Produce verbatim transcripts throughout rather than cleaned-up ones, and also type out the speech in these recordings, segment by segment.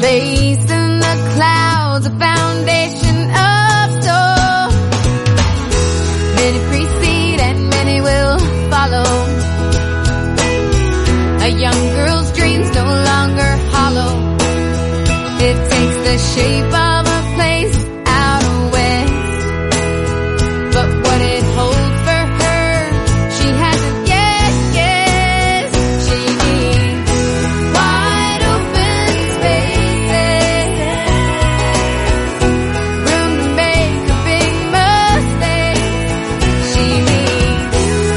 place in the clouds, a foundation of stone. Many precede and many will follow. A young girl's dreams no longer hollow. It takes the shape of a place out west, but what it holds for her, she hasn't yet guessed. She needs wide open spaces, room to make a big mistake. She needs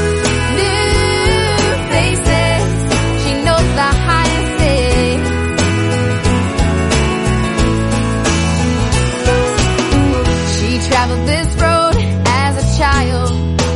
new faces. She knows the highest stakes. She traveled this road as a child,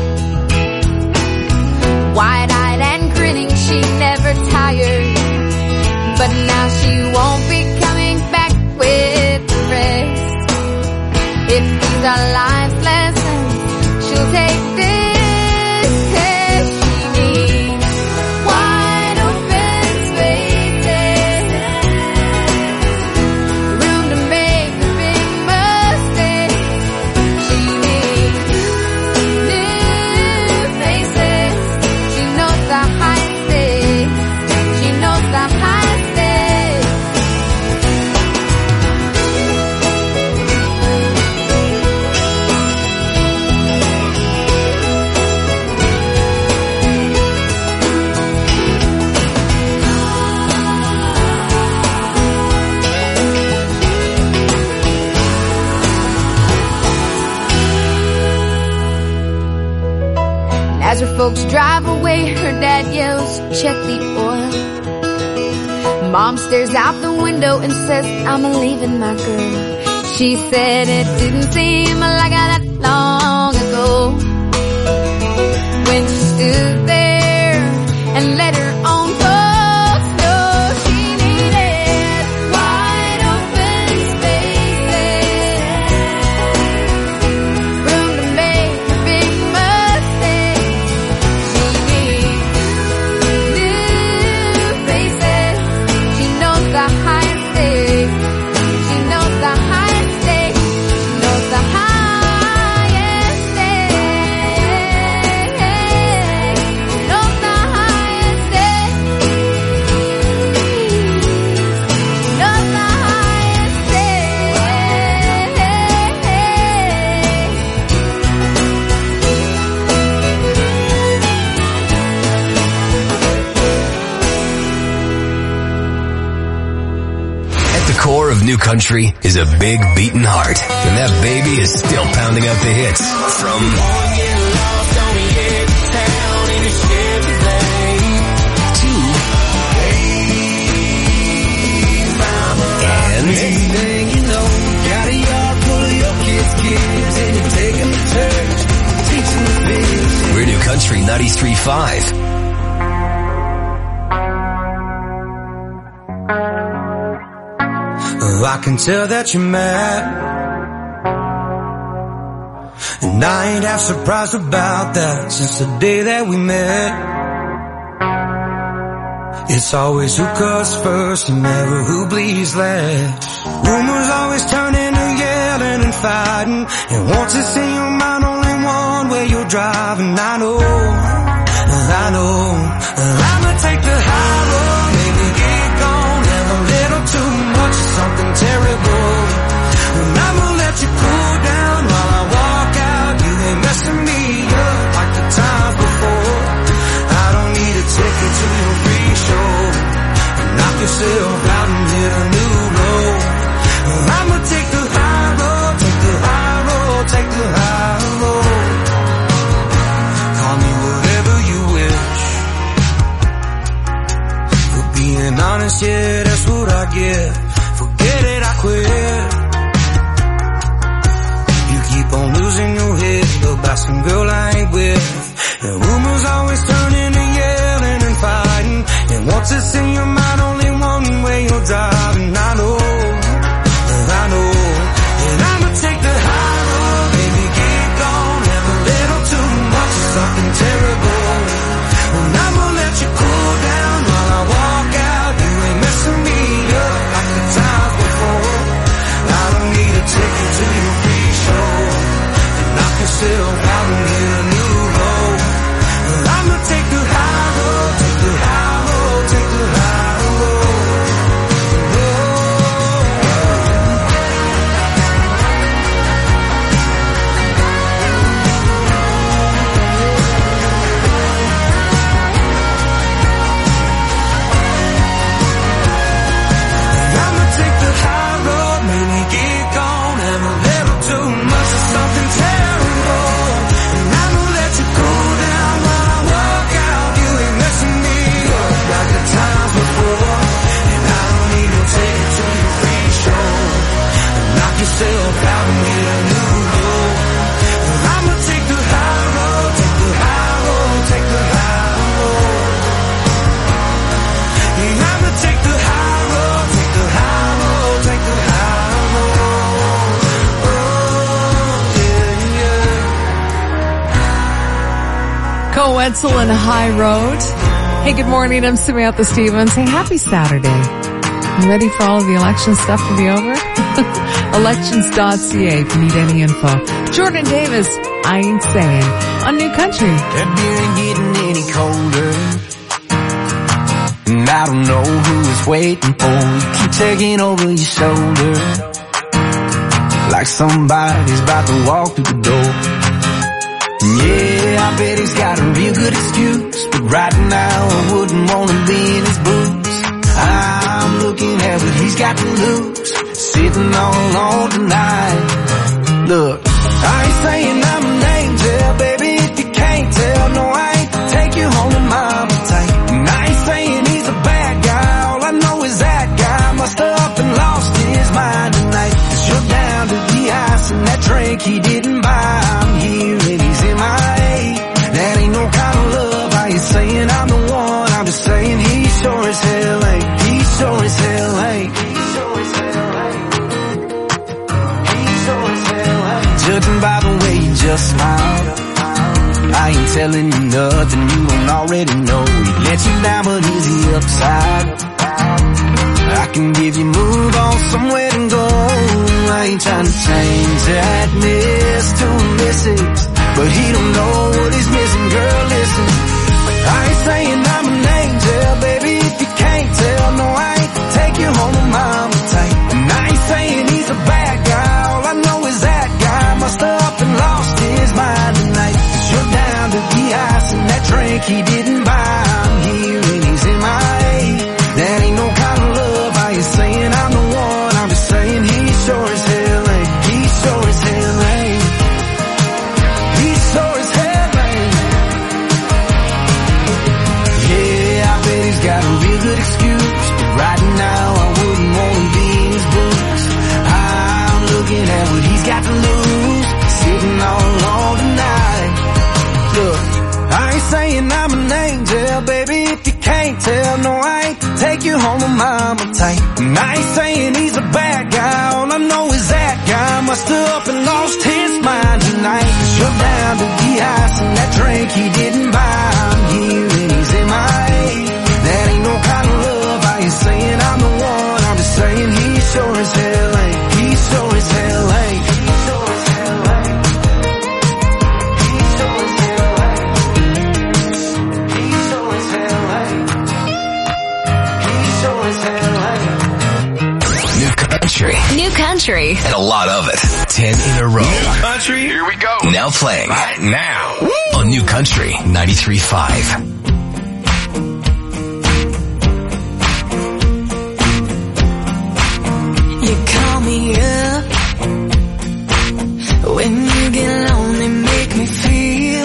wide-eyed and grinning, she never tired. But now she won't be coming back with the rest. If these are life's lessons, she'll take this test. She needs wide open spaces, room to make a big mistake. She needs new faces. She knows the highest stakes. She knows the highest stakes. As her folks drive away, her dad yells, check the oil. Mom stares out the window and says, I'm leaving my girl. She said it didn't seem like that long ago, when she stood there and let her own folks know she needed wide open spaces, room to make a big mistake. She needs new faces. She knows the highest stakes. She knows the highest stakes. She knows the highest stakes. She knows the highest stakes. She knows the highest At the core of New Country is a big beating heart, and that baby is still pounding out the hits. From to Anything you know, got a yard full of your kids' kids, and you're taking the church, teaching the biz. we're New Country ninety-three point five. Oh, I can tell that you're mad, and I ain't half surprised about that since the day that we met. It's always who cuts first and never who bleeds last. Rumors always turn into yelling and fighting, and once it's in your mind only one way you're driving. I know, I know, I'ma take the high road, maybe get gone, have a little too much of something terrible. And I'ma let you cool down while I walk out. You ain't messing me up like the times before. I don't need a ticket to your free show. Knock yourself out and hit a new low. I'ma take the high road, take the high road, take the high road. Call me whatever you wish. For being honest, yeah, that's what I get. Forget it, I quit. You keep on losing your head about some girl I ain't with. And rumors always turn into yelling and fighting, and once it's in your mind only one way you're driving. I know, I know, and I'ma take the high road, baby, get gone, have a little too much of something terrible. And I'ma let you cool down while I walk out. You ain't messing me up like the times before. Wetzel and High Road. Hey, good morning. I'm Samantha Stevens. Hey, happy Saturday. You ready for all of the election stuff to be over? Elections dot c a if you need any info. Jordan Davis, I Ain't Saying, on New Country. That beer ain't getting any colder, and I don't know who is waiting for you. Keep taking over your shoulder, like somebody's about to walk through the door. Yeah, I bet he's got a real good excuse, but right now I wouldn't want to be in his boots. I'm looking at what he's got to lose, sitting all alone tonight. Look, I ain't saying I'm an angel, baby, if you can't tell. No, I ain't to take you home to mama tight. And I ain't saying he's a bad guy, all I know is that guy must have up and lost his mind tonight. Cause you're down to the ice and that drink he didn't buy. I'm here and he's in my eight. That ain't no kind of love. I ain't saying I'm the one, I'm just saying he sure as hell ain't. He sure as hell ain't. He sure as hell ain't. He sure as hell ain't. Judging by the way you just smiled, I ain't telling you nothing you don't already know. He let you down, but is he upside? I can give you move on somewhere to go. I ain't trying to change that miss to a missus, but he don't know what he's missing, girl, listen. I ain't saying I'm an angel, baby, if you can't tell. No, I ain't to take you home to mama tight. And I ain't saying he's a bad guy, all I know is that guy must have up and lost his mind tonight. Cause you're down to the ice and that drink he didn't buy. I'm here and he's in my eight. That ain't no kind of love. I ain't saying I'm the one, I'm just saying he sure as hell ain't. He sure as hell ain't. He sure as hell ain't. Yeah, I bet he's got a real good excuse, but right now I wouldn't want to be in his boots. I'm looking at what he's got to lose, sitting all alone tonight. Look, I ain't saying I'm an angel, baby, if you can't tell. No, I ain't to take you home to mama tight. And I ain't saying he's a bad guy, all I know is that guy must have up and lost his mind tonight. Cause you're down to the ice and that drink he didn't buy. I'm here and he's in my eight. That ain't no kind of love. I ain't saying I'm the one, I'm just saying he sure as hell ain't. He sure as hell ain't. He sure as hell ain't. He sure as hell ain't. He sure as hell ain't. He sure as hell ain't. New country. New country. And a lot of it. Ten in a row. New country, here we go. Now playing. Right now. Woo! On New Country ninety-three point five. You call me up when you get lonely, make me feel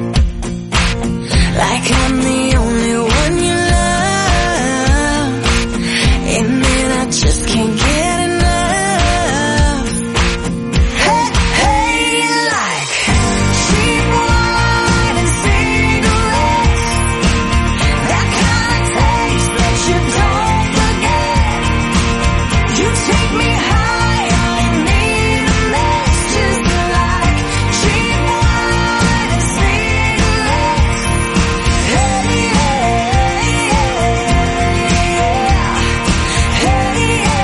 like I'm the only one you love, and then I just can't get enough. Hey, hey, you like cheap wine and cigarettes, that kind of taste that you don't forget. You take me high, leave me in a mess, just like cheap wine and cigarettes. Hey, yeah, hey,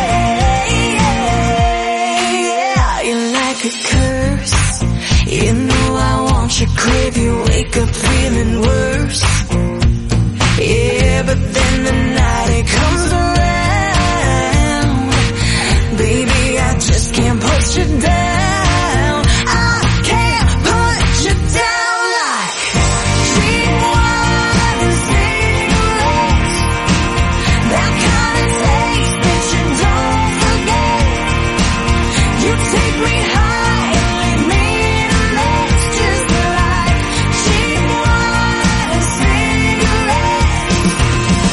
yeah, you're like a curse. You know I want you, crave you, wake up feeling worse. Yeah, but then the night it comes around, baby, I just can't put you down. I can't put you down like cheap wine and cigarettes, that kind of taste that you don't forget. You take me high, leave me in a mess, just like cheap wine and cigarettes.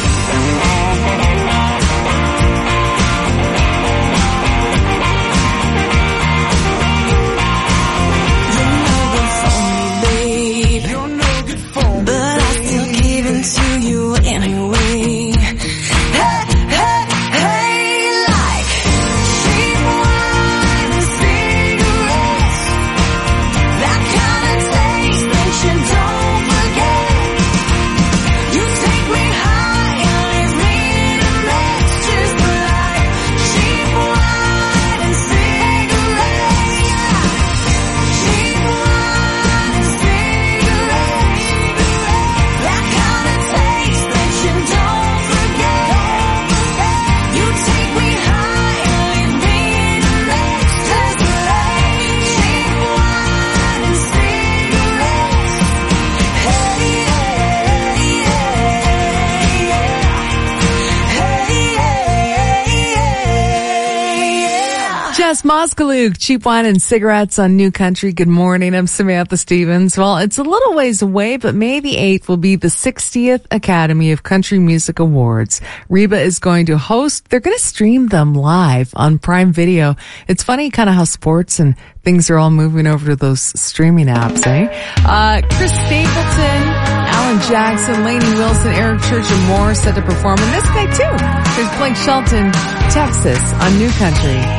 Jess Moskaluk, Cheap Wine and Cigarettes on New Country. Good morning. I'm Samantha Stevens. Well, it's a little ways away, but May the eighth will be the sixtieth Academy of Country Music Awards. Reba is going to host. They're going to stream them live on Prime Video. It's funny kind of how sports and things are all moving over to those streaming apps, eh? Uh, Chris Stapleton, Alan Jackson, Lainey Wilson, Eric Church, and more set to perform. And this guy too. There's Blake Shelton, Texas on New Country.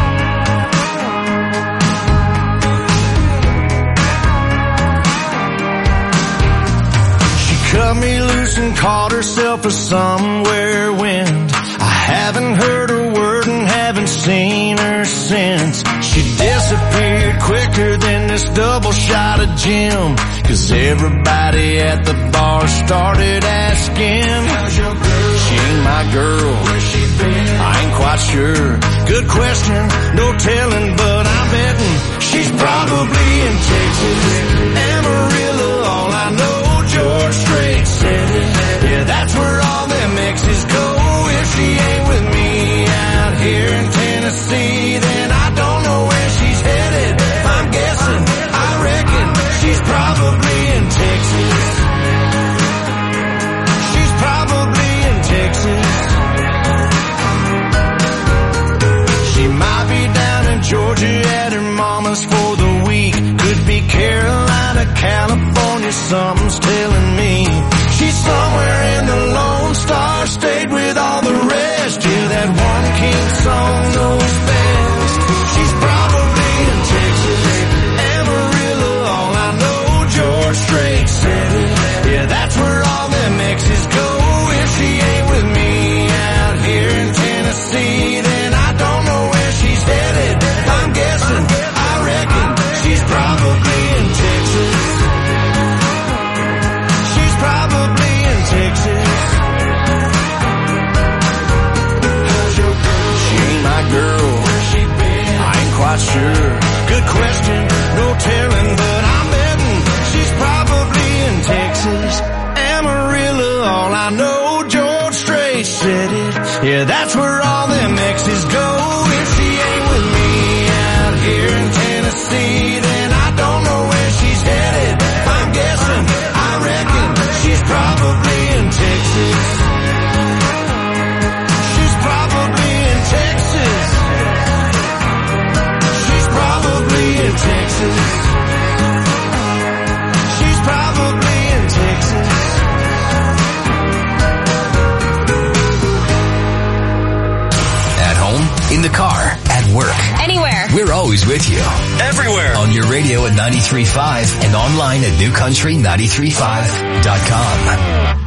Cut me loose and called herself a somewhere wind. I haven't heard a word and haven't seen her since. She disappeared quicker than this double shot of gin. Cause everybody at the bar started asking, how's your girl? She ain't my girl. Where's she been? I ain't quite sure. Good question, no telling, but I'm betting she's probably in Texas. Amarillo, all I know, George Strait said it. Yeah, that's where all them exes go. If she ain't with me out here in Tennessee, then I don't know where she's headed. I'm guessing, I reckon she's probably in Texas. She's probably in Texas. She might be down in Georgia at her mama's for the week. Could be Carolina, California, something's telling me. She's somewhere in the Lone Star State with all the rest. Yeah, that one king song knows best. She's probably in Texas. Amarillo, all I know, George Strait said it. Yeah, that's where all them exes go. If she ain't with me out here in Tennessee, then I don't know where she's headed. I'm guessing, I reckon she's probably in Texas. She's probably in Texas. How's your girl? She ain't my girl. Where's she been? I ain't quite sure. Good question, no telling, but I'm betting she's probably in Texas. Amarillo, all I know, George Strait said it. Yeah, that's where all them exes go. If she ain't with me out here in Tennessee, then I don't know where she's headed. I'm guessing, I reckon she's probably in Texas. She's probably in Texas. She's probably in Texas. She's probably in Texas. At home, in the car, at work. Anywhere. We're always with you. Everywhere. On your radio at ninety-three point five and online at new country ninety-three point five dot com.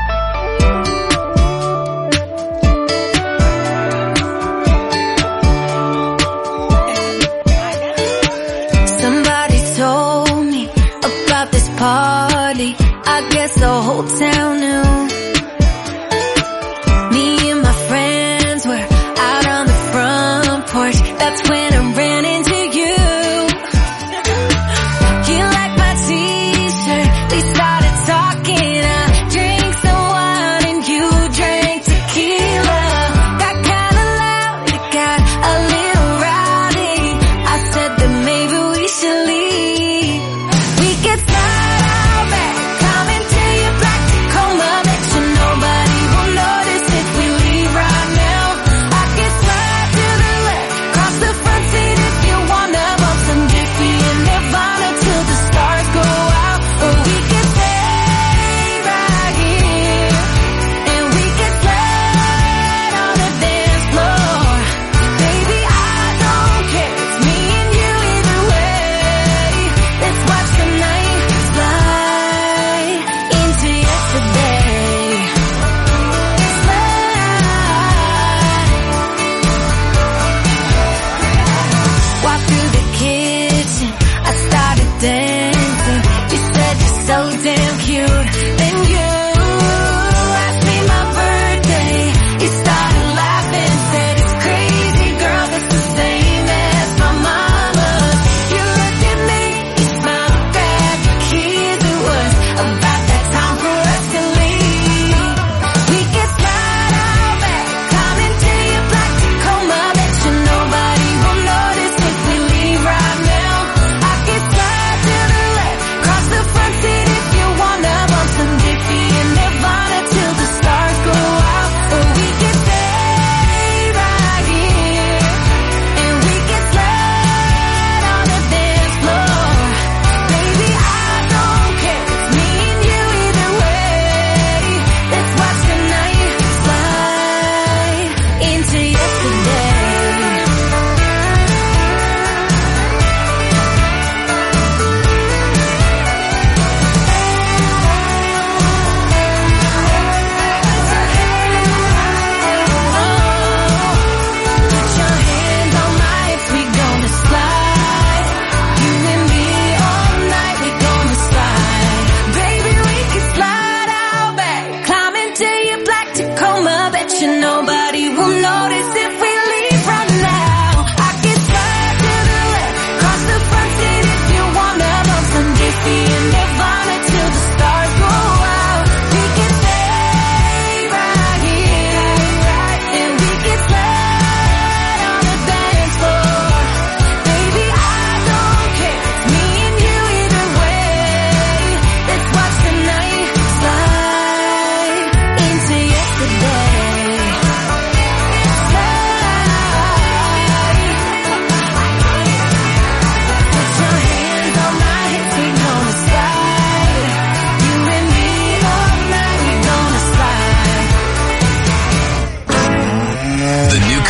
Party, I guess the whole town knew. Me and my friends were out on the front porch. That's when I ran into you. You liked my t-shirt. We started talking. I drank some wine and you drank tequila. Got kinda loud, it got a little rowdy. I said that maybe we should leave. We could start out back, coming to your black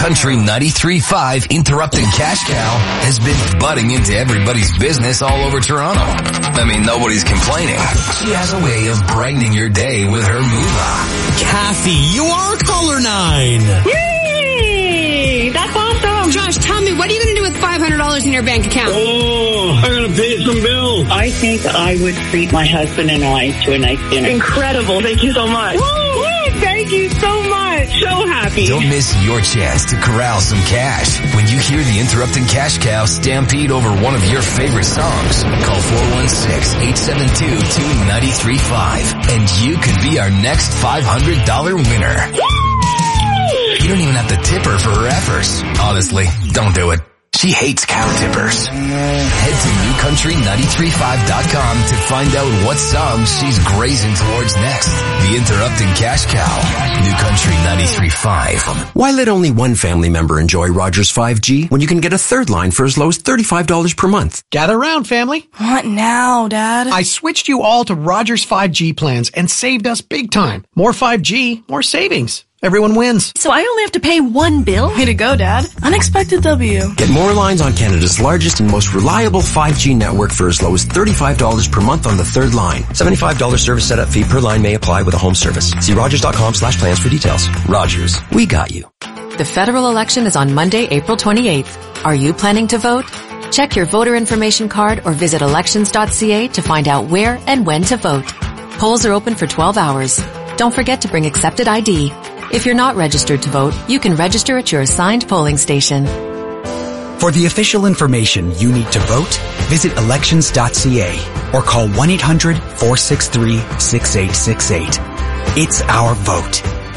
Country ninety-three point five Interrupting Cash Cow has been butting into everybody's business all over Toronto. I mean, nobody's complaining. She has a way of brightening your day with her moolah. Kathy, you are color nine. Yay! That's awesome. Josh, tell me, what are you going to do with five hundred dollars in your bank account? Oh, I'm going to pay some bills. I think I would treat my husband and I to a nice dinner. Incredible. Thank you so much. Woo, woo, thank you so much. So happy. Don't miss your chance to corral some cash when you hear the Interrupting Cash Cow stampede over one of your favorite songs. Call four one six, eight seven two, two nine three five and you could be our next five hundred dollars winner. You don't even have to tip her for her efforts. Honestly, don't do it. She hates cow tippers. Head to new country nine three five dot com to find out what song she's grazing towards next. The Interrupting Cash Cow. New Country ninety-three point five. Why let only one family member enjoy Rogers five G when you can get a third line for as low as thirty-five dollars per month? Gather round, family. What now, Dad? I switched you all to Rogers five G plans and saved us big time. More five G, more savings. Everyone wins. So I only have to pay one bill? Way to go, Dad. Unexpected W. Get more lines on Canada's largest and most reliable five G network for as low as thirty-five dollars per month on the third line. seventy-five dollars service setup fee per line may apply with a home service. See rogers.com slash plans for details. Rogers, we got you. The federal election is on Monday, April twenty-eighth. Are you planning to vote? Check your voter information card or visit elections dot c a to find out where and when to vote. Polls are open for twelve hours. Don't forget to bring accepted I D. If you're not registered to vote, you can register at your assigned polling station. For the official information you need to vote, visit elections dot c a or call one eight hundred, four six three, six eight six eight. It's our vote.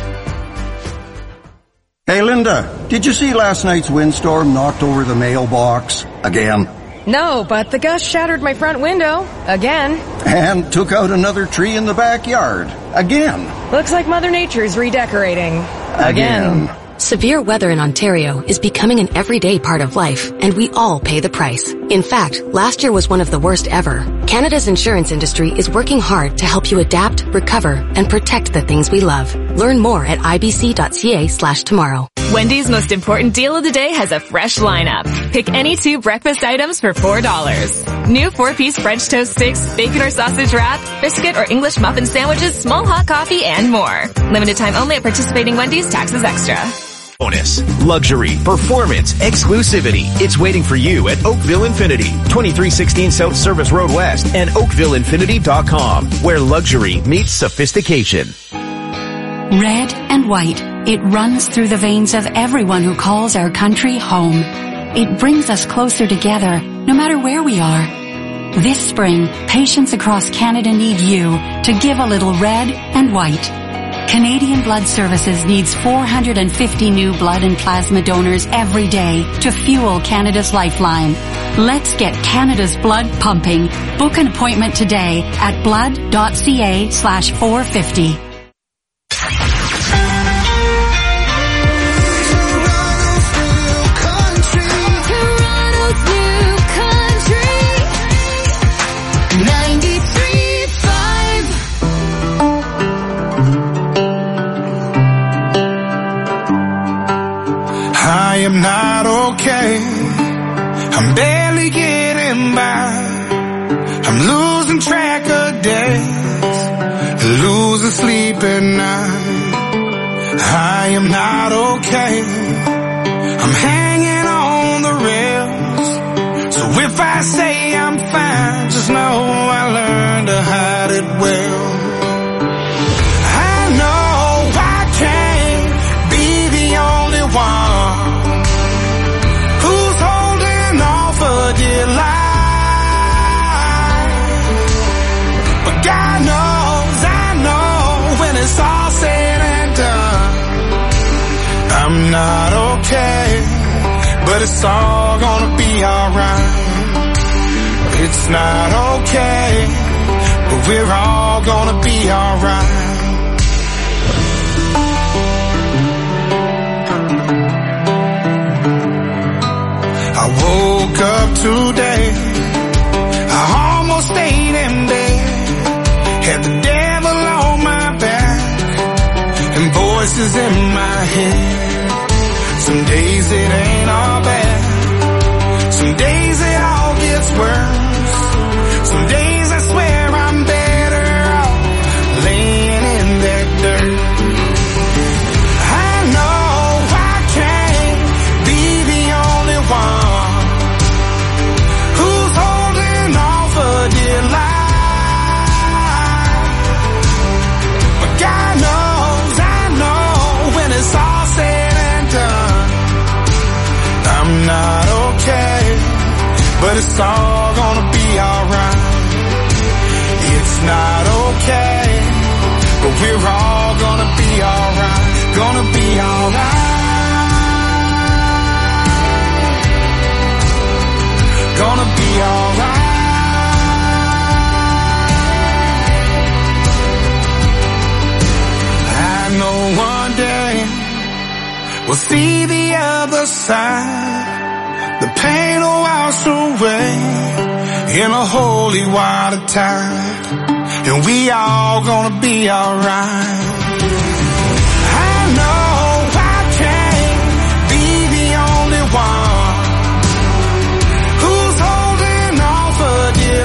Hey Linda, did you see last night's windstorm knocked over the mailbox again? No, but the gust shattered my front window again. And took out another tree in the backyard again. Looks like Mother Nature's redecorating again. again. Severe weather in Ontario is becoming an everyday part of life, and we all pay the price. In fact, last year was one of the worst ever. Canada's insurance industry is working hard to help you adapt, recover, and protect the things we love. Learn more at I B C dot C A slash tomorrow. Wendy's most important deal of the day has a fresh lineup. Pick any two breakfast items for four dollars. New four-piece French toast sticks, bacon or sausage wrap, biscuit or English muffin sandwiches, small hot coffee, and more. Limited time only at participating Wendy's. Taxes extra. Bonus, luxury, performance, exclusivity. It's waiting for you at Oakville Infinity, twenty-three sixteen South Service Road West and oakville infinity dot com, where luxury meets sophistication. Red and white, it runs through the veins of everyone who calls our country home. It brings us closer together, no matter where we are. This spring, patients across Canada need you to give a little red and white. Canadian Blood Services needs four hundred fifty new blood and plasma donors every day to fuel Canada's lifeline. Let's get Canada's blood pumping. Book an appointment today at blood dot c a slash four fifty. I am not okay. I'm barely getting by. I'm losing track of days, losing sleep at night. I am not okay. I'm hanging on the rails. So if I say I'm fine, just know I learned to hide it well. I know I can't be the only one for dear life, but God knows, I know when it's all said and done, I'm not okay, but it's all gonna be alright. It's not okay, but we're all gonna be alright. I woke up today, I almost stayed in bed, had the devil on my back, and voices in my head, Some days it ain't all bad. Some days it all gets worse. Some days I swear I'm better off laying in that dirt. I know I can't be the only one who's holding on for dear life. But God knows, I know when it's all said and done, I'm not okay, but it's all gonna be alright. It's not okay, but we're all gonna be alright. Gonna be alright. Gonna be alright. I know one day we'll see the other side. The pain will wash away in a holy water tide, and we all gonna be alright. I know I can't be the only one who's holding on for dear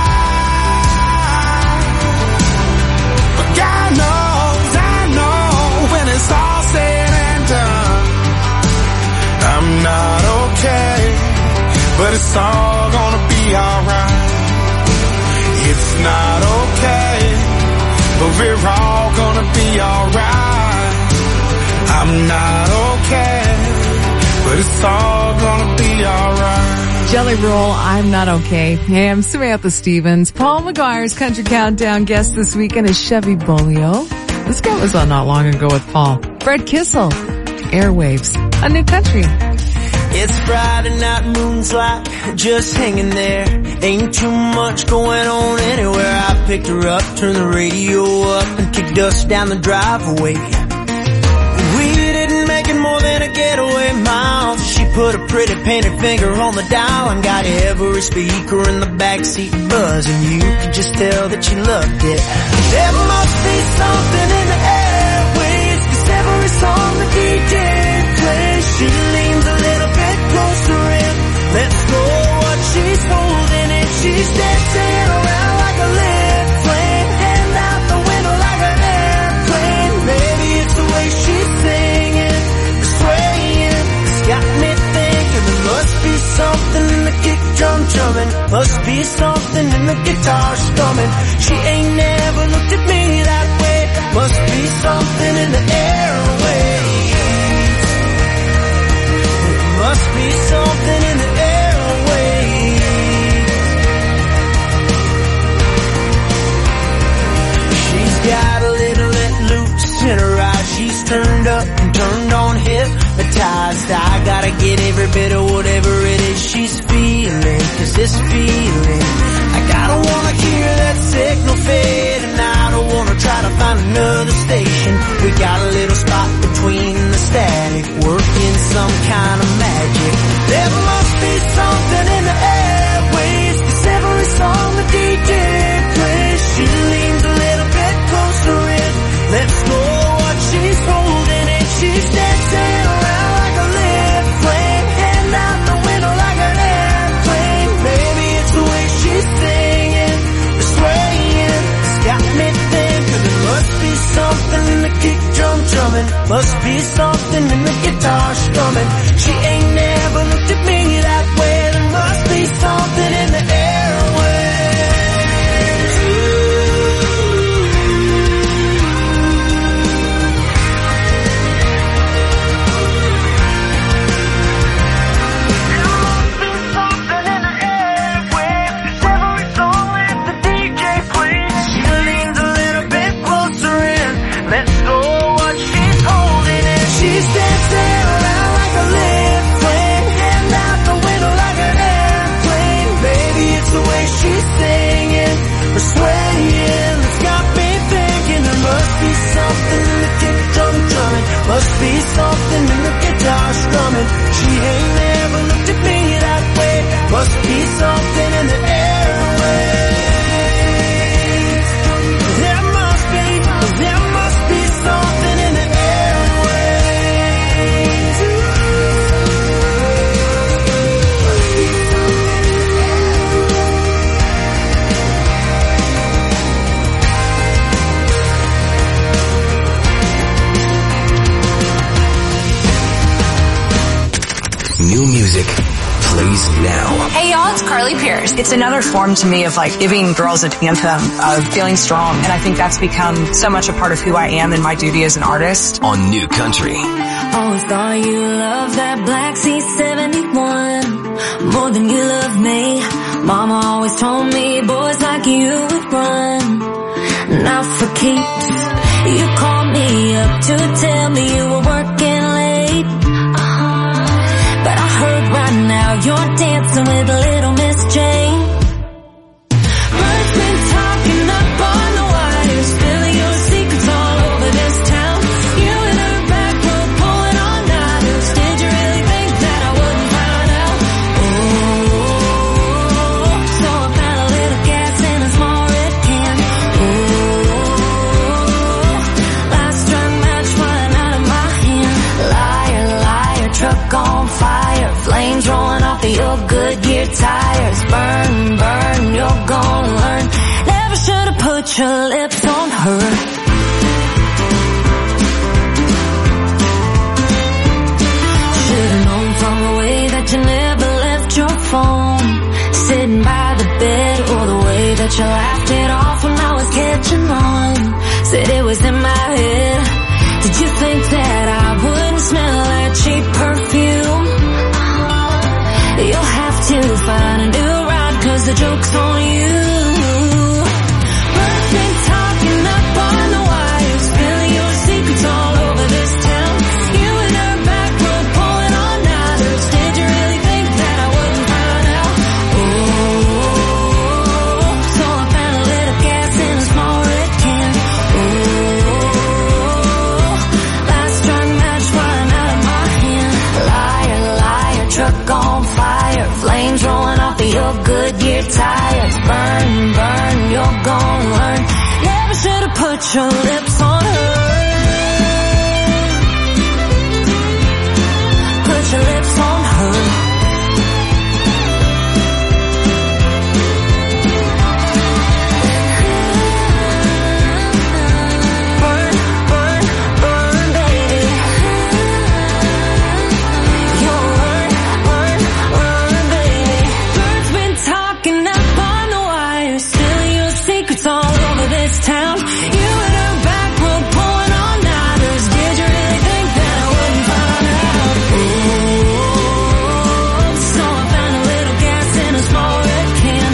life, but God knows, I know when it's all said and done, I'm not okay, but it's all gonna be alright. It's not okay, but we're all gonna be alright. I'm not okay, but it's all gonna be alright. Jelly Roll, I'm Not Okay. Hey, I'm Samantha Stevens. Paul McGuire's Country Countdown guest this weekend is Chevy Bolio. This guy was on not long ago with Paul. Fred Kissel, Airwaves, a new country. It's Friday night, moon's like just hanging there. Ain't too much going on anywhere. I picked her up, turned the radio up, and kicked dust down the driveway. We didn't make it more than a getaway mile. She put a pretty painted finger on the dial and got every speaker in the backseat buzzing. You could just tell that she loved it. There must be something in the airwaves, 'cause every song the D J plays, she leans a little bit closer in. Let's go what she's holding and she's dancing around like a lit flame, hand out the window like an airplane. Maybe it's the way she's singing, swaying, it's got me thinking there must be something in the kick drum drumming, must be something in the guitar strumming. She ain't never looked at me that way, must be something in the airwaves. Must be something in the airwaves. She's got a little let loose in her eyes. She's turned up and turned on hypnotized. I gotta get every bit of whatever it is she's feeling, 'cause this feeling, I gotta wanna hear that signal fade, and I don't wanna try to find another station. We got a little spot between the static, working some kind of magic. There must be something in the airwaves, 'cause every song the D J plays, she leans a little bit closer in. Let's go what she's holding and she's dancing around like a lit flame, hand out the window like an airplane. Maybe it's the way she's singing, the swaying, it's got me thinking there must be something in the kick drum drumming, must be something in the guitar strumming. She ain't never looked at me that way, there must be something in the airwaves. There must be something in the airwaves, 'cause every song that the D J plays, she leans a little bit closer in. Let's go what she's holding and she's dancing around like a lit flame, hand out the window like an airplane. music plays now. Hey y'all, it's Carly Pierce. It's another form to me of like giving girls an anthem of feeling strong. And I think that's become so much a part of who I am and my duty as an artist. On New Country. Always thought you loved that Black C seventy-one more than you love me. Mama always told me boys like you would run. Now for keeps, you called me up to tell me you were working late. Uh-huh. But I heard right now you're dancing with little Miss Jane. Birds been talking up on the wire, spilling your secrets all over this town. You and her back row pulling all nighters. Did you really think that I wouldn't find out? Oh, so I found a little gas in a small red can. Oh, last strung match flying out of my hand. Liar, liar, truck on fire, flames rolling off of your Goodyear tires. Burn, burn, you're gonna learn. Never should have put your lips on her. Should've known from the way that you never left your phone, sitting by the bed, or the way that you laughed it off when I was catching on. Said it was in my head. Did you think that I wouldn't smell that cheap perfume? You'll have to find a new ride, cause the joke's on you. Birds been talking up on the wire, spilling your secrets all over this town. You and her back row pulling all nighters. Did you really think that I wouldn't find out? Oh, so I found a little gas in a small red can. Oh, last strung match flying out of my hand. Liar, liar, truck on fire, flames rolling off of your Goodyear tires. Burn, burn, you're gonna learn. Never should have put your lips on her. Put your lips on her. Burn, burn, burn, baby. You'll learn, learn, learn, baby. Birds been talking up on the wire, spilling your secrets all over this town. You and her back row pulling all nighters. Did you really think that I wouldn't find out? Oh, so I found a little gas in a small red can.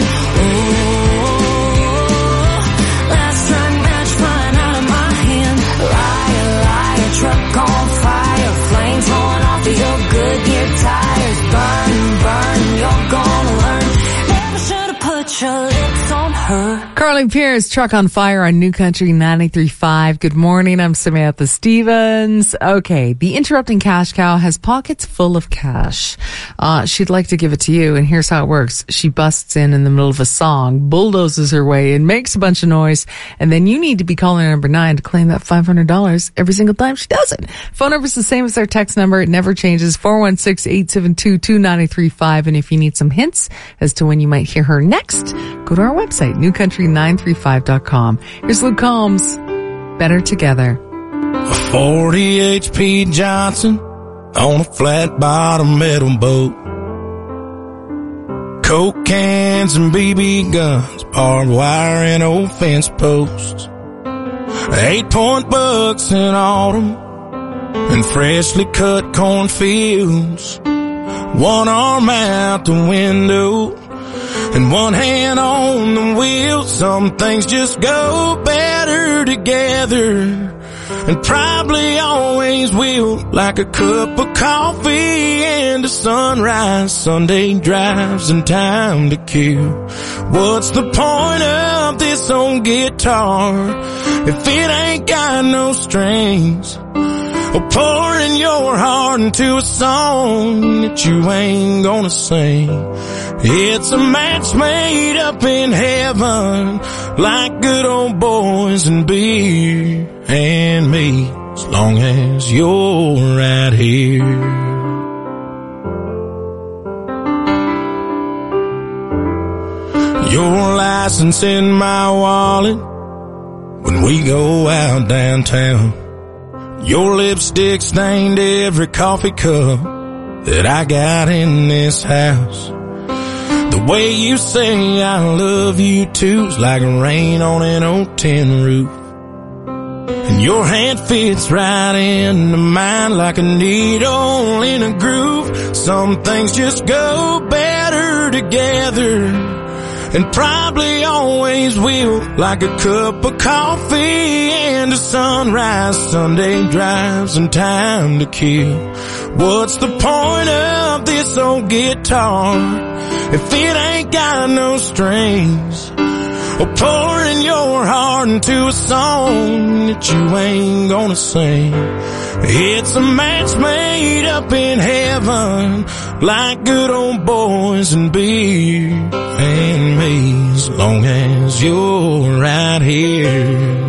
Oh, last strung match flying out of my hand. Liar, liar, truck on fire, flames rolling off of your Goodyear tires. Burn, burn, you're gonna learn. Never should have put your lips on her. Carly Pierce, Truck on Fire on New Country ninety-three point five. Good morning, I'm Samantha Stevens. Okay, the Interrupting Cash Cow has pockets full of cash. Uh, she'd like to give it to you, and here's how it works. She busts in in the middle of a song, bulldozes her way in, makes a bunch of noise, and then you need to be caller number nine to claim that five hundred dollars every single time she does it. Phone number's the same as our text number. It never changes, four one six, eight seven two, two nine three five. And if you need some hints as to when you might hear her next, go to our website, new country nine three five dot com. Here's Luke Combs, Better Together. A forty H P Johnson on a flat bottom metal boat. Coke cans and B B guns, barbed wire and old fence posts. Eight point bucks in autumn and freshly cut cornfields. One arm out the window and one hand on the wheel. Some things just go better together, and probably always will. Like a cup of coffee and a sunrise, Sunday drives and time to kill. What's the point of this old guitar if it ain't got no strings? Or pouring your heart into a song that you ain't gonna sing. It's a match made up in heaven, like good old boys and beer and me, as long as you're right here. Your license in my wallet when we go out downtown. Your lipstick stained every coffee cup that I got in this house. The way you say I love you too's like rain on an old tin roof. And your hand fits right into mine like a needle in a groove. Some things just go better together, and probably always will, like a cup of coffee and a sunrise, Sunday drives and time to kill. What's the point of this old guitar if it ain't got no strings? Or pouring your heart into a song that you ain't gonna sing. It's a match made up in heaven, like good old boys and beer and me, as long as you're right here.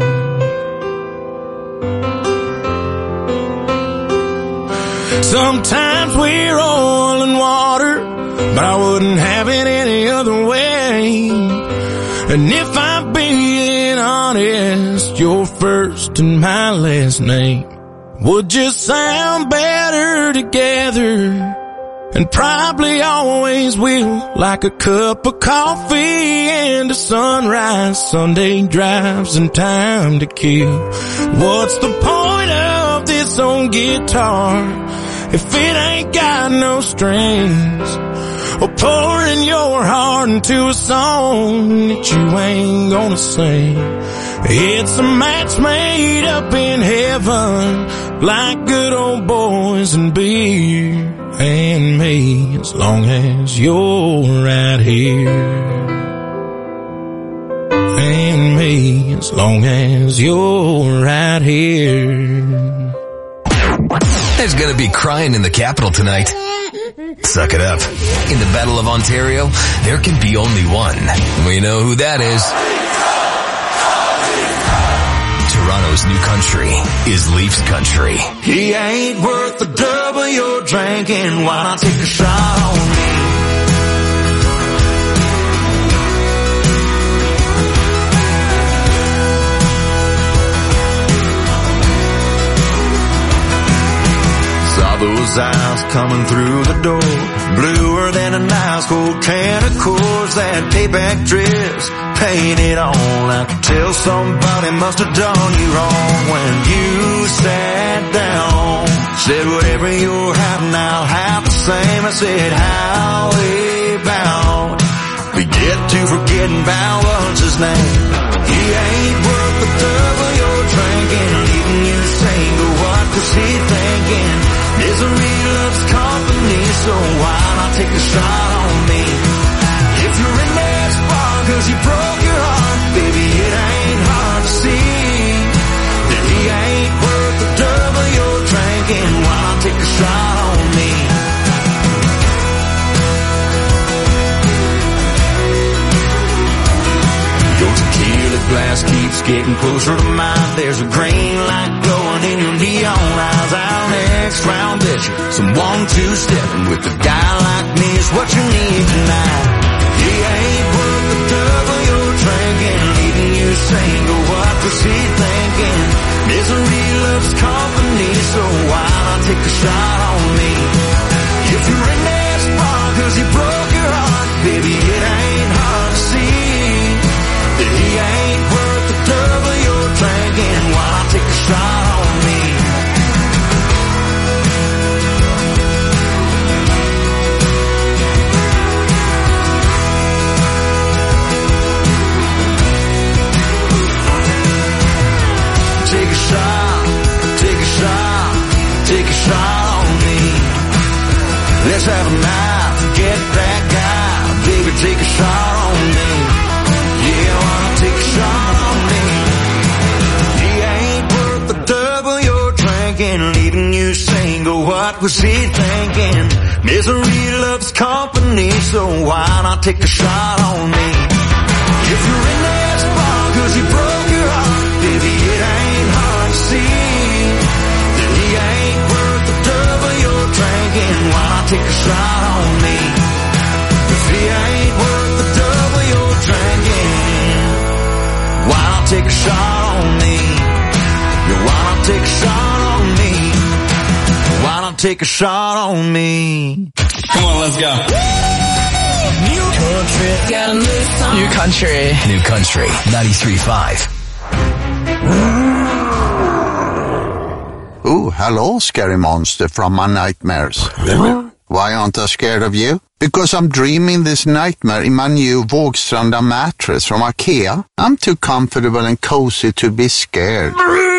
Sometimes we're oil and water, but I wouldn't have it any other way. And if I'm being honest, your first and my last name would just sound better together, and probably always will, like a cup of coffee and a sunrise, Sunday drives and time to kill. What's the point of this old guitar if it ain't got no strings? Or pouring your heart into a song that you ain't gonna sing. It's a match made up in heaven, like good old boys and beer and me, as long as you're right here. And me, as long as you're right here. There's gonna be crying in the Capitol tonight. Suck it up. In the Battle of Ontario, there can be only one. We know who that is. Toronto's new country is Leafs country. He ain't worth the double you're drinking. Why not take a shot on me? Saw those eyes coming through the door, bluer than an ice cold can of Coors. That payback dress painted on, I could tell somebody must have done you wrong. When you sat down, said whatever you're having I'll have the same. I said how about we get to forgetting about what's his name. He ain't worth the double you're drinking, leaving you single. What was he thinking? Misery loves company, so why not take a shot on me? If you're in that spot cause you broke your heart, baby, it ain't hard to see that he ain't worth the double you're drinking. Why not take a shot on me? Your tequila glass keeps getting closer to mine. There's a green light glowing in your neon eyes. Our next round, bet you some one two stepping with a guy like me is what you need tonight. He ain't worth the double you're drinking, leaving you single. What was he thinking? Misery loves company, so why not take a shot on me? If you're in that spot cause you broke your heart, baby, it ain't hard to see that he ain't worth the double you're drinking. Why not take a shot on me? Take a shot, take a shot, take a shot on me. Let's have a night, forget that guy. Baby, take a shot on me. Yeah, why not take a shot on me? He ain't worth the double you're drinking, leaving you single. What was he thinking? Misery loves company, so why not take a shot on me? If you're in that spot cause you broke your heart, baby, it ain't hard to see that he ain't worth the double you're drinking. Why not take a shot on me? If he ain't worth the double you're drinking, why not take a shot on me? Yeah, why not take a shot on me? Why not take a shot on me. Come on, let's go. New country, got a new song. New country. New country. ninety-three point five. Ooh, hello, scary monster from my nightmares. Why aren't I scared of you? Because I'm dreaming this nightmare in my new Vågstranda mattress from IKEA. I'm too comfortable and cozy to be scared.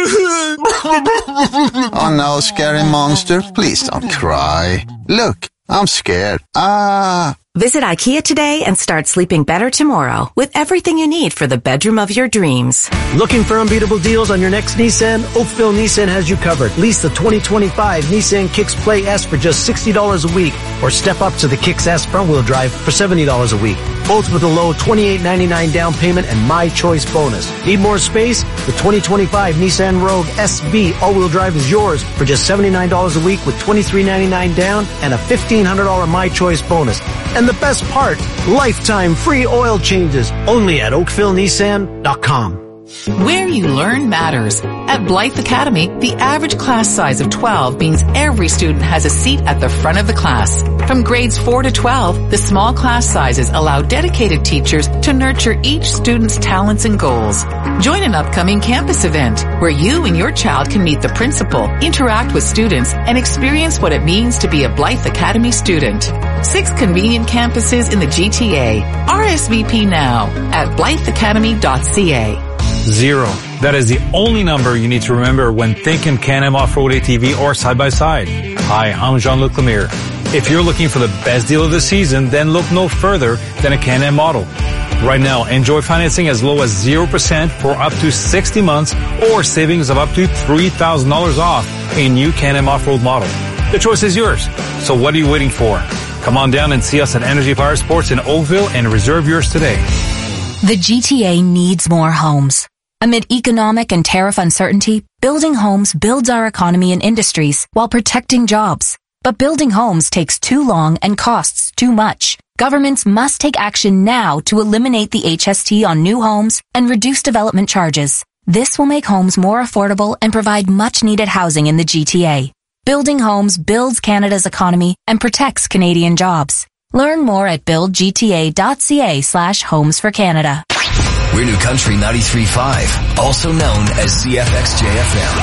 Oh no, scary monster, please don't cry. Look, I'm scared. Ah. Visit IKEA today and start sleeping better tomorrow with everything you need for the bedroom of your dreams. Looking for unbeatable deals on your next Nissan? Oakville Nissan has you covered. Lease the twenty twenty-five Nissan Kicks Play S for just sixty dollars a week, or step up to the Kicks S front-wheel drive for seventy dollars a week. Both with a low twenty-eight ninety-nine down payment and My Choice bonus. Need more space? The twenty twenty-five Nissan Rogue S V all-wheel drive is yours for just seventy-nine dollars a week with twenty-three ninety-nine down and a fifteen hundred dollars My Choice bonus. And the best part, lifetime free oil changes only at Oakville Nissan dot com. Where you learn matters. At Blythe Academy, the average class size of twelve means every student has a seat at the front of the class. From grades four to twelve, the small class sizes allow dedicated teachers to nurture each student's talents and goals. Join an upcoming campus event where you and your child can meet the principal, interact with students, and experience what it means to be a Blythe Academy student. Six convenient campuses in the G T A. R S V P now at blythe academy dot c a. Zero. That is the only number you need to remember when thinking Can-Am Off-Road A T V or side-by-side. Hi, I'm Jean-Luc Lemire. If you're looking for the best deal of the season, then look no further than a Can-Am model. Right now, enjoy financing as low as zero percent for up to sixty months or savings of up to three thousand dollars off a new Can-Am Off-Road model. The choice is yours. So what are you waiting for? Come on down and see us at Energy Fire Sports in Oakville and reserve yours today. The G T A needs more homes. Amid economic and tariff uncertainty, building homes builds our economy and industries while protecting jobs. But building homes takes too long and costs too much. Governments must take action now to eliminate the H S T on new homes and reduce development charges. This will make homes more affordable and provide much-needed housing in the G T A. Building homes builds Canada's economy and protects Canadian jobs. Learn more at buildgta.ca slash homes for Canada. We're New Country ninety-three point five, also known as C F X J F M.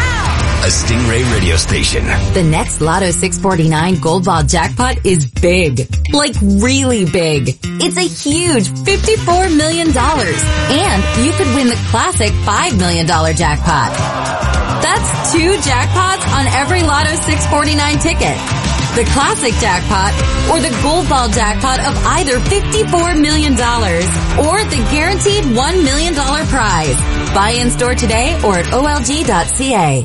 A Stingray radio station. The next Lotto six forty-nine Gold Ball jackpot is big. Like really big. It's a huge fifty-four million dollars. And you could win the classic five million dollars jackpot. That's two jackpots on every Lotto six forty-nine ticket. The classic jackpot or the Gold Ball jackpot of either fifty-four million dollars or the guaranteed one million dollars prize. Buy in store today or at O L G dot C A.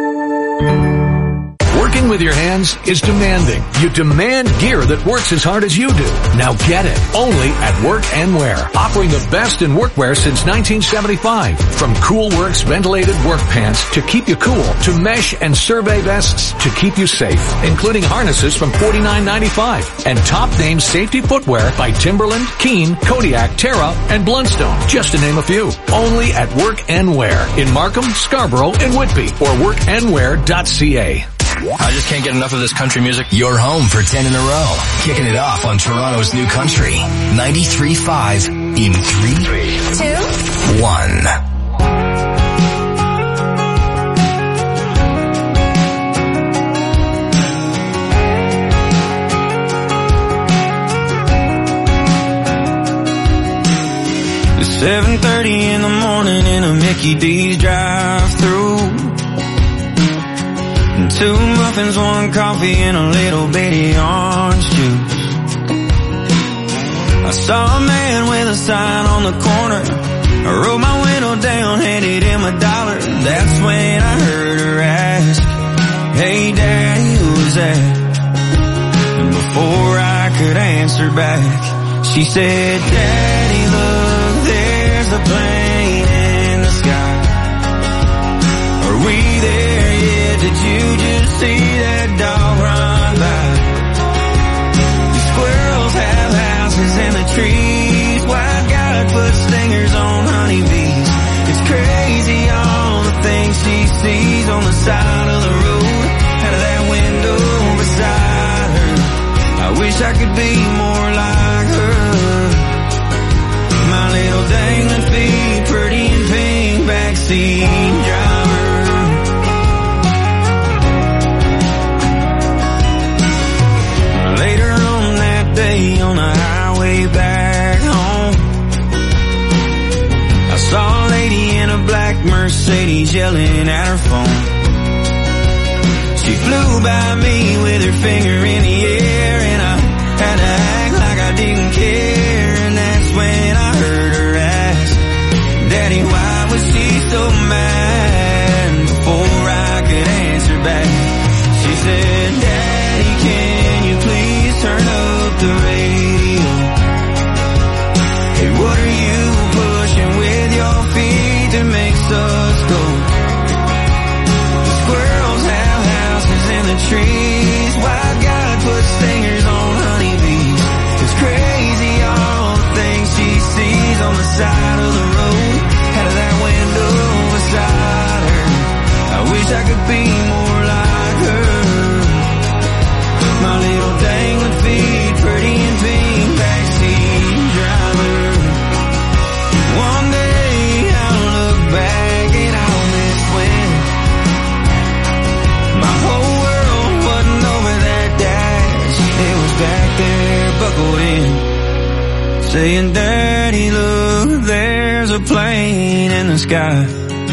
Working with your hands is demanding. You demand gear that works as hard as you do. Now get it. Only at Work and Wear. Offering the best in workwear since nineteen seventy-five. From Cool Works ventilated work pants to keep you cool, to mesh and survey vests to keep you safe, including harnesses from forty-nine ninety-five. And top name safety footwear by Timberland, Keen, Kodiak, Terra, and Blundstone, just to name a few. Only at Work and Wear in Markham, Scarborough, and Whitby, or work and wear dot c a. I just can't get enough of this country music. You're home for ten in a row. Kicking it off on Toronto's New Country. ninety-three point five in three, two, one. It's seven thirty in the morning in a Mickey D's drive-through. Two muffins, one coffee, and a little bitty orange juice. I saw a man with a sign on the corner. I rolled my window down, handed him a dollar. That's when I heard her ask, "Hey Daddy, who's that?" And before I could answer back, she said, "Daddy, look, there's a plane in the sky. Are we there yet? Did you just see that dog run by? The squirrels have houses in the trees. White guy put stingers on honeybees. It's crazy all the things she sees on the side of the road out of that window She flew by me with her finger in the air, and I had to act like I didn't care. And that's when I heard her ask, Daddy, why was she so mad? Before I could answer back, she said, Daddy, can you please turn up the radio? Hey, what are you pushing with your feet that makes us go? The squirrels have houses in the trees. Why God put stingers on honeybees? It's crazy all the things she sees on the side of the road, out of that window beside her. I wish I could be more like her. My little dangling feet, pretty and pink, backseat driver. One day I'll look back and I'll miss when my whole world wasn't over that dash. It was back there buckled in, saying, Daddy, look, there's a plane in the sky.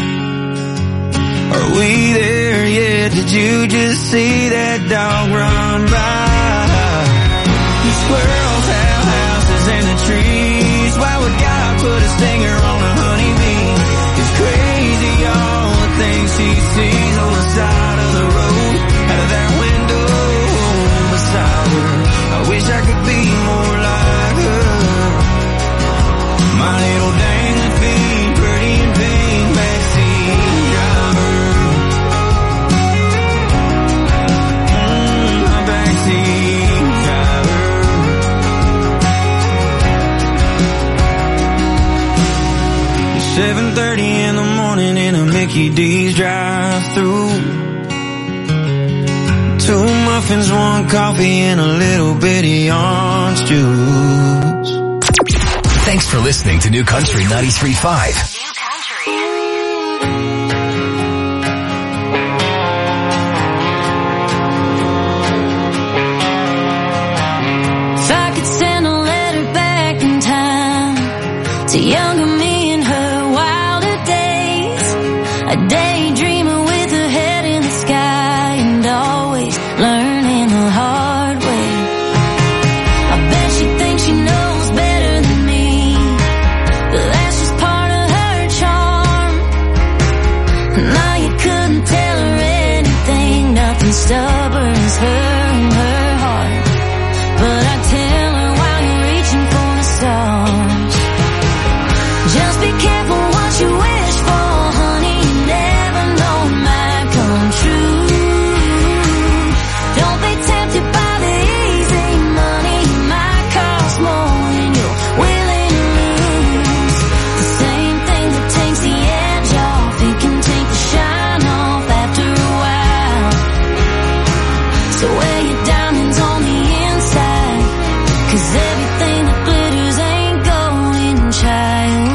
Are we there yet? Did you just see that dog run by? The squirrels have houses in the trees. Why would God put a stinger on a honeybee? It's crazy all the things she sees on the side of the road, out of that window beside her. I wish I could be more like her. My little dangling feet, pretty and pink, backseat driver. Mm, my backseat driver. It's seven thirty in the morning in a Mickey D's drive-thru. Two muffins, one coffee, and a little bitty orange juice. Thanks for listening to New Country ninety-three point five. If I could send a letter back in time to younger me in her wilder days, a daydreamer with her head in the sky and always learning the hard way. I bet she thinks she knows better than me, but that's just part of her charm. Now you couldn't tell her anything, nothing stubborn as her and her heart. But I tell her while you're reaching for the stars, just be careful what you wish for, honey. You never know it might come true. Don't be tempted by the easy money. It might cost more than you're willing to lose. The same thing that takes the edge off, it can take the shine off after a while. So wear your diamonds on the inside, 'cause everything that glitters ain't golden, child.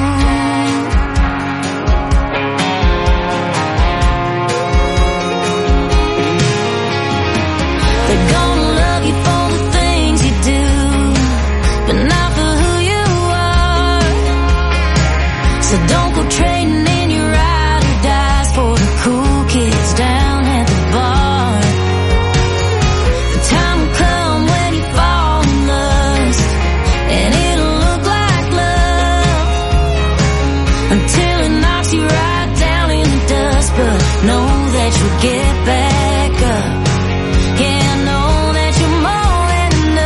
They're gonna love you for the things you do, but not for who you are. So don't go trading in your ride or dies for the cool kids down at the bar. The time will come when you fall in lust, and it'll look like love until it knocks you right down in the dust. But know that you'll get back up. Yeah, know that you're more than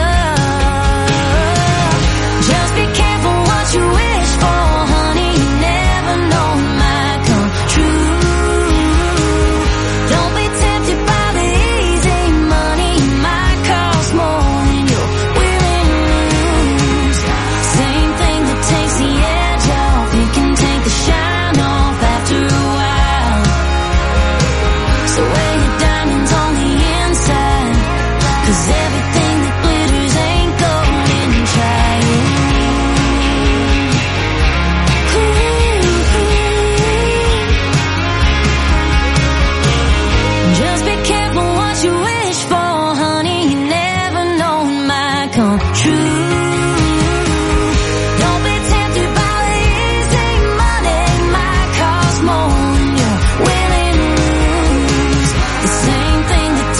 enough. Just be careful what you wish for, honey. You never know it might come true. Don't be tempted by the easy money. It might cost more than you're willing to lose. Same thing that takes the edge off, it can take the shine off after a while. So wear your diamonds on the inside, 'cause everything that glitters ain't golden, child. Just be careful what you wish for, honey. You never know it might come true. Don't be tempted by the easy money. It might cost more than you're willing to lose. The same thing that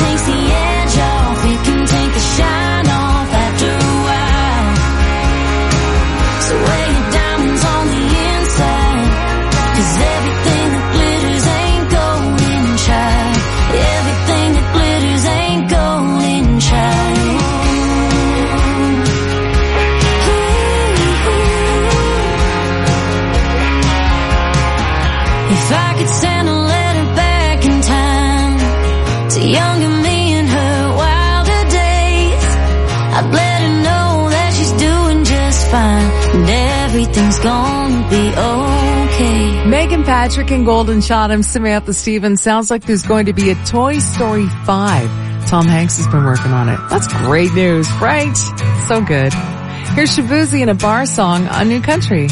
I'd let her know that she's doing just fine, and everything's gonna be okay. Megan Patrick and Golden Shot. I'm Samantha Stevens. Sounds like there's going to be a Toy Story five. Tom Hanks has been working on it. That's great news, right? So good. Here's Shabuzi in a bar song on New Country.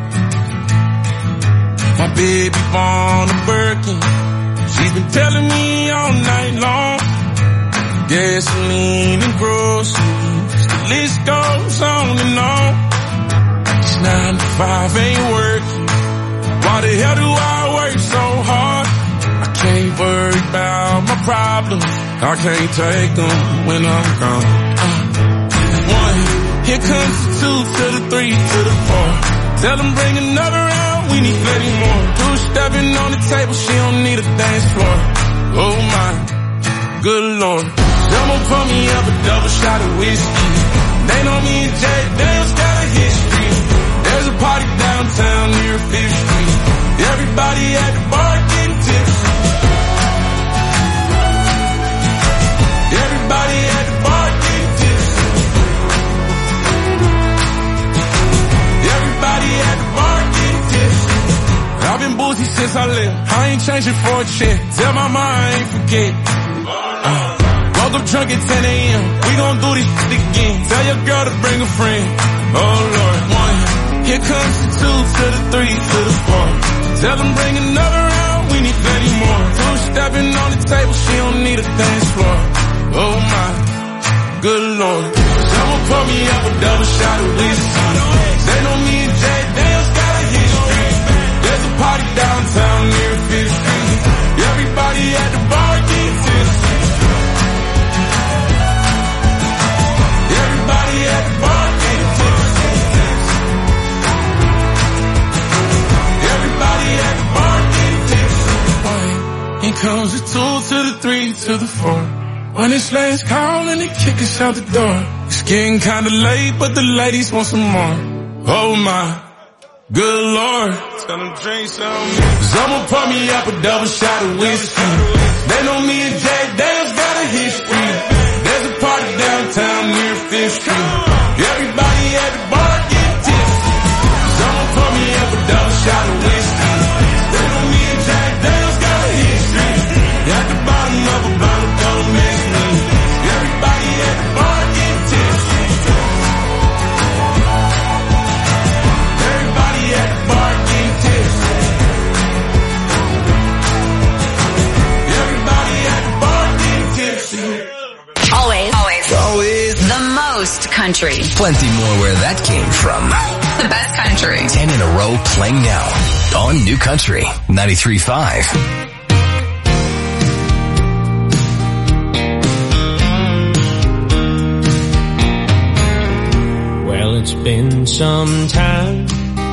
My baby born a Birkin. She's been telling me all night long. Gasoline and groceries, the list goes on and on. This nine to five ain't working. Why the hell do I work so hard? I can't worry about my problems. I can't take them when I'm gone. Uh, one, here comes the two to the three to the four. Tell them bring another round, we need plenty more. Two stepping on the table, she don't need a dance floor. Oh my, good Lord. Someone pour me up a double shot of whiskey. They know me and Jay Dale's got a history. There's a party downtown near Fifth Street. Everybody at the bar getting tipsy. Everybody at the bar getting tipsy. Everybody at the bar getting tipsy. I've been boozy since I left. I ain't changing for a check. Tell my mom I ain't forget. Uh, woke up drunk at ten a.m. We gon' do this shit again. Tell your girl to bring a friend. Oh Lord. One, here comes the two to the three to the four. Tell them bring another round, we need plenty more. Two stepping on the table, she don't need a dance floor. Oh my, good Lord. Someone pour me up a double shot of whiskey. They know me and Jay Dale's got a history. There's a party downtown near Fifth Street. Everybody at the bar getting tipsy. Everybody at the bar getting tipsy. Everybody at the bar getting tipsy. Here comes the two to the three to the four. When it's last call and they kick us out the door. It's getting kinda late, but the ladies want some more. Oh my, good Lord. Tell them drink some. Someone pour me up a double shot of whiskey. They know me and Jay Dale's got a history. There's a party downtown near Fifth Street. Everybody at the bar get tipsy. Someone pour me up a double shot of whiskey. They know me and Jay Dale's got a history. At the bottom of a bottle, don't mess me. Everybody at the bar get tipsy. Everybody at the bar get tipsy. Everybody at the bar get tipsy. Always. Always. Always. The most country. Plenty more where that came from. The best country. Ten in a row playing now on New Country ninety-three point five. It's been some time.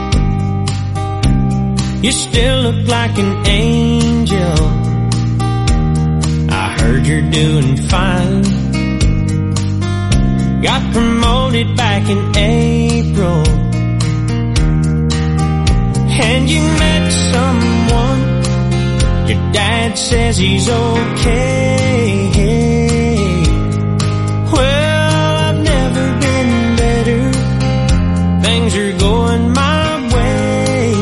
You still look like an angel. I heard you're doing fine. Got promoted back in April. And you met someone. Your dad says he's okay. Well, I've never been better. Things are going my way.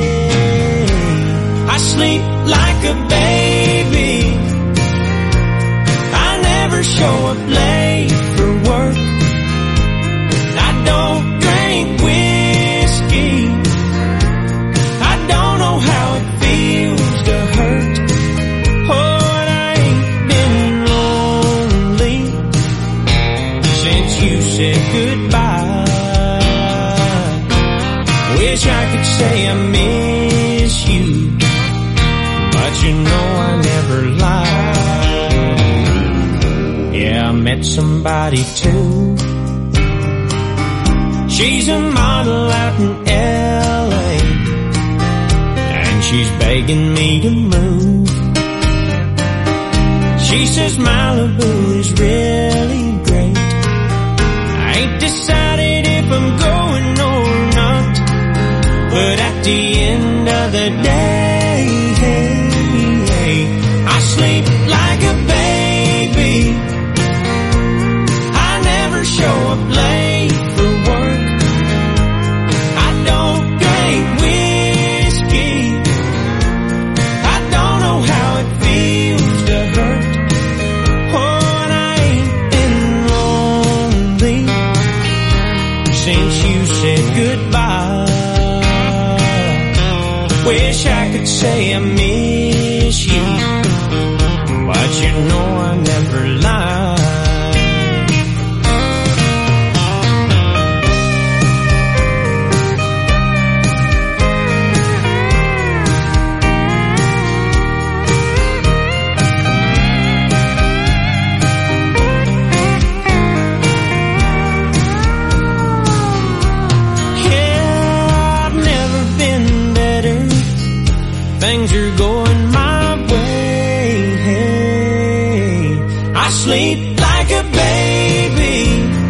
I sleep like a baby. I never show up late for work. I don't drink whiskey. I don't know how it feels to hurt. Oh, and I ain't been lonely since you said goodbye. Wish I could say I miss you, but you know I never lie. Yeah, I met somebody too. She's a model out in L A, and she's begging me to move. She says Malibu is really great. I ain't decided if I'm going or not, but at the end of the day, I sleep like a baby. I never show could say I miss you, but you know I never lie. Things are going my way. I sleep like a baby.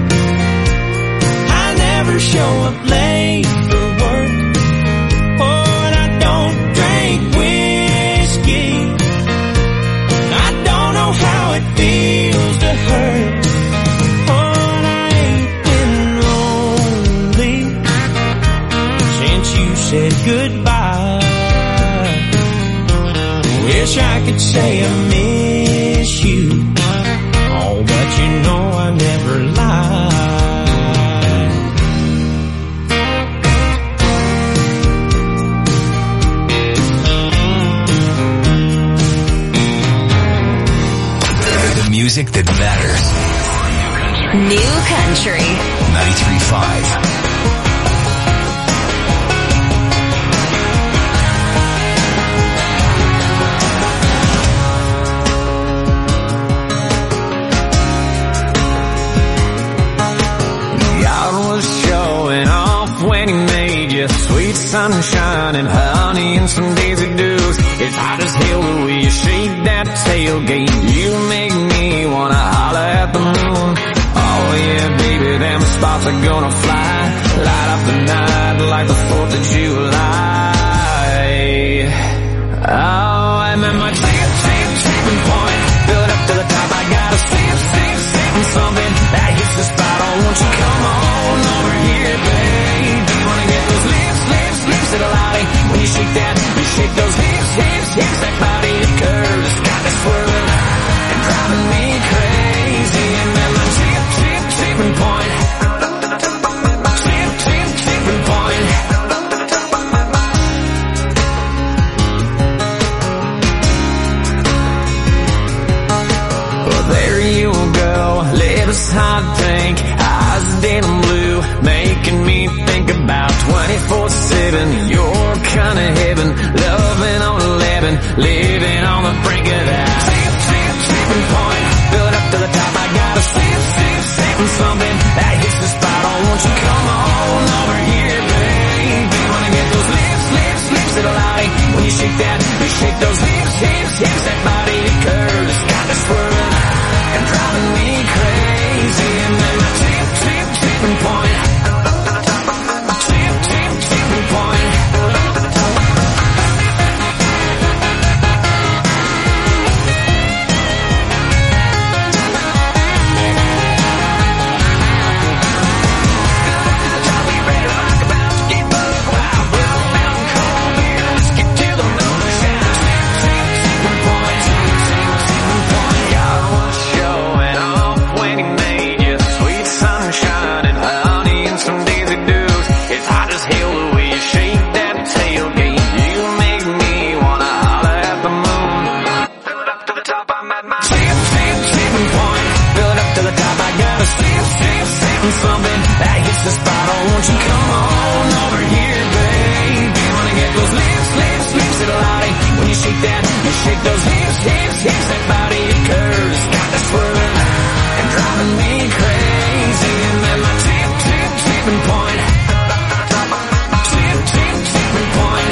I never show up late for work. Oh, and I don't drink whiskey. I don't know how it feels to hurt. Oh, and I ain't been lonely since you said goodbye. Wish I could say I miss you, oh, but you know I never lie. The music that matters. New Country. ninety-three point five. Sweet sunshine and honey and some daisy dukes. It's hot as hell the way you shake that tailgate. You make me wanna holler at the moon. Oh yeah, baby, them spots are gonna fly. Light up the night like the fourth of July. Oh, I'm at my tip, tip, tipping point. Build up to the top, I gotta sip, sip, sip on something that hits the spot. Oh, won't you come on over here, babe? Those lips, lips, lips at a lolly. When you shake that, you shake those hips, hips, hips. That body of curves got me swirling and driving me crazy. And then my tip, tip, tipping point. Tip, tip, tipping point. Well, there you go. Lips hot pink, eyes denim blue, making me think about twenty-four seven, your kind of heaven, loving on eleven, living on the brink of that tip, tip, tipping point. Build up to the top, I gotta sip, sip, sip on something that hits the spot. Oh, won't you come on over here, babe? You wanna get those lips, lips, lips at a lolly. When you shake that, you shake those hips, hips, hips. That body of curves got me swirling and driving me crazy. And then my tip, tip, tipping point. Something that hits the spot. Oh, won't you come on over here, babe? You wanna get those lips, lips, lips at a lolly. When you shake that, you shake those hips, hips, hips. That body of curves got me swirling and driving me crazy. And then my tip, tip, tipping point. Tip, tip, tipping point.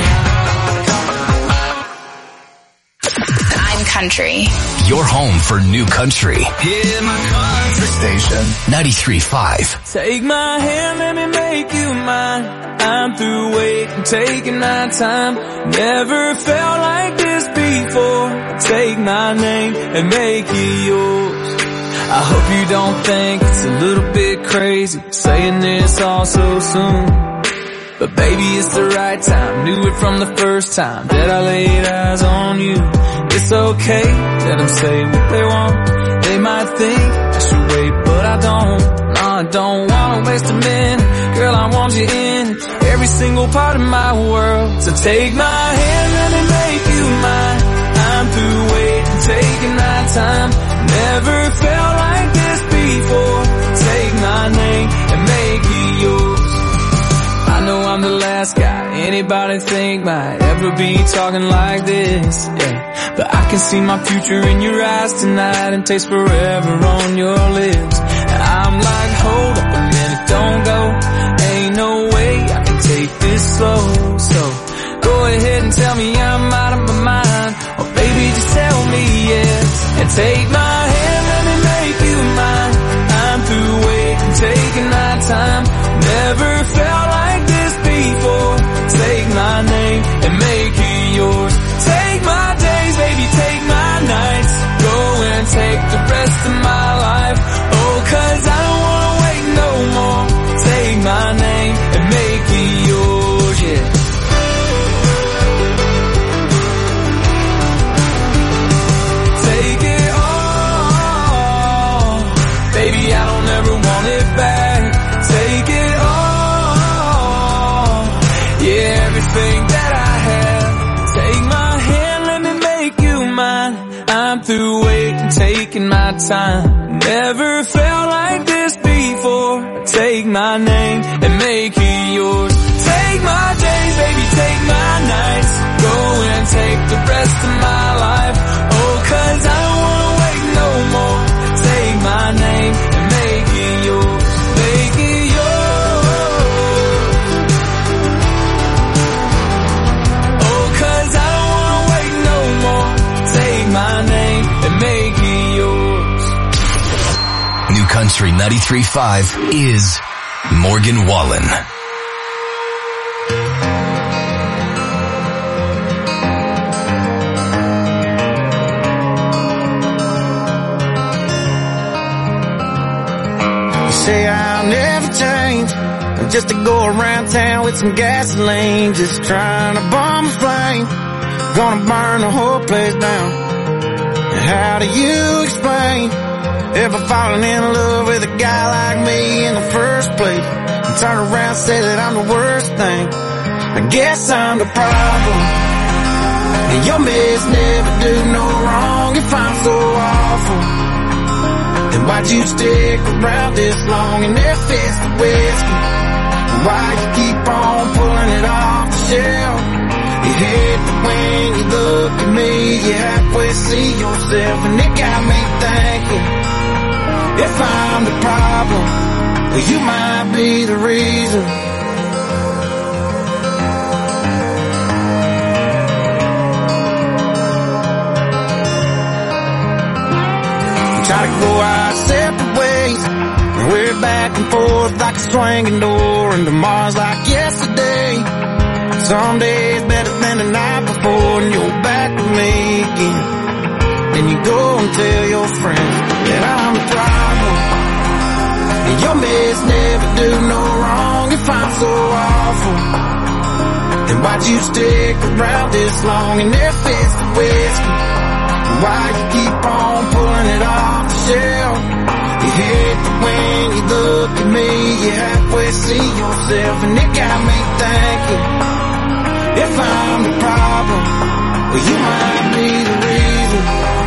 I'm country. Your home for new country. Yeah, my country station. ninety-three point five. Take my hand, let me make you mine. I'm through waiting, taking my time. Never felt like this before. Take my name and make it yours. I hope you don't think it's a little bit crazy saying this all so soon. But baby, it's the right time. Knew it from the first time that I laid eyes on you. It's okay, let them say what they want. They might think I should wait, but I don't. No, I don't wanna waste a minute. Girl, I want you in every single part of my world. So take my hand, let me make you mine. I'm through waiting, taking my time. Never felt like this before. Take my name and make it yours. I know I'm the last guy anybody think might ever be talking like this, yeah. But I can see my future in your eyes tonight and taste forever on your lips. And I'm like, hold up a minute, don't go. Ain't no way I can take this slow. So go ahead and tell me I'm out of my mind, or baby just tell me yes. And take my hand, let me make you mine. I'm through waiting, taking my time. Never felt like this before. Take my name and make it yours. Take my days, baby, take my nights. Go and take the rest of my life. Oh, cause I don't wanna wait no more. Take my name and make it yours, yeah. Take it all. Baby, I don't ever want it back. Take it all. Yeah, everything that I have. Take my hand, let me make you mine. I'm through waiting, taking my time. Never felt like this before. Take my name and make it yours. Take my days, baby, take my nights. Go and take the rest of my life. Oh, cause I don't wanna wait no more. Take my name and make it yours. Make it yours. Oh, cause I don't wanna wait no more. Take my name and make it yours. New Country ninety-three point five is Morgan Wallen. Say I'll never change, I'm just to go around town with some gasoline, just trying to bomb a flame, gonna burn the whole place down. How do you explain ever falling in love with a guy like me in the first place, and turn around and say that I'm the worst thing? I guess I'm the problem, and your mess never do no wrong. If I'm so awful, then why'd you stick around this long and if it's the whiskey? Why you keep on pulling it off the shelf? You hate it when you look at me, you halfway see yourself, and it got me thinking, if I'm the problem, well you might be the reason. Try to go our separate ways, and we're back and forth like a swinging door, and tomorrow's like yesterday. Some days better than the night before, and you're back with me again. Then you go and tell your friends that I'm the problem, and your mess never do no wrong. If I'm so awful, then why'd you stick around this long? And if it's the whiskey, why you keep on pulling it off the shelf? You hate it when you look at me, you halfway see yourself, and it got me thinking, if I'm the problem, well you might be the reason.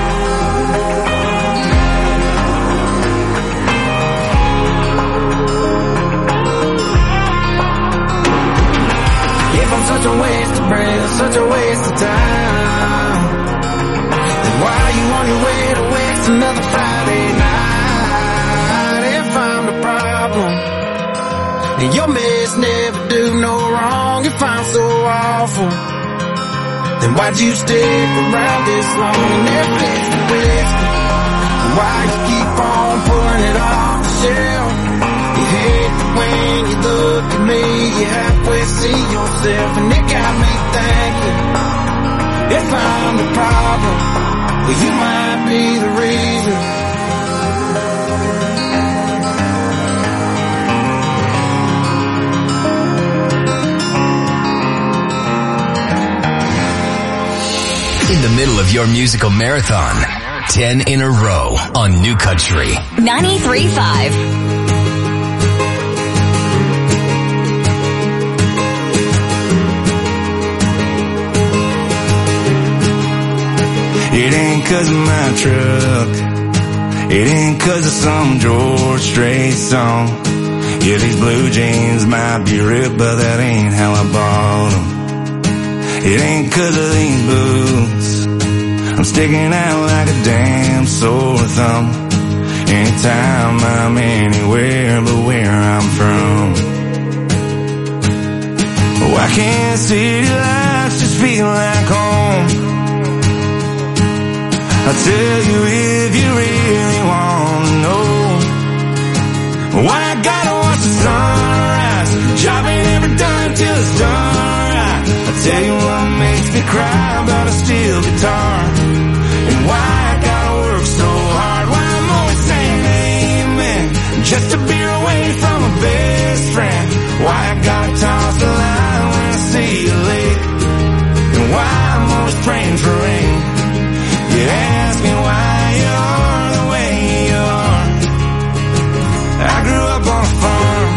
If I'm such a waste of breath, such a waste of time, then why are you on your way to waste another Friday night? If I'm the problem, and your mess never do no wrong. If I'm so awful, then why'd you stick around this long? And if it's the whiskey, why you keep on pulling it off the shelf? You hate it when you look at me, you halfway see yourself, and it got me thinking, if I'm the problem, well you might be the reason. In the middle of your musical marathon, ten in a row on New Country ninety-three point five. It ain't 'cause of my truck. It ain't 'cause of some George Strait song. Yeah, these blue jeans might be ripped, but that ain't how I bought them. It ain't 'cause of these boots. I'm sticking out like a damn sore thumb. Anytime I'm anywhere but where I'm from. Why can't city lights just feel like home? I'll tell you if you really want to know. Why I gotta watch the sunrise. Job ain't ever done till it's done right. I'll tell you what makes me cry about a steel guitar. And why I gotta work so hard. Why I'm always saying amen just to be away from my best friend. Why I gotta toss the line when I see you late. And why I'm always praying for rain. You ask me why you are the way you are. I grew up on a farm.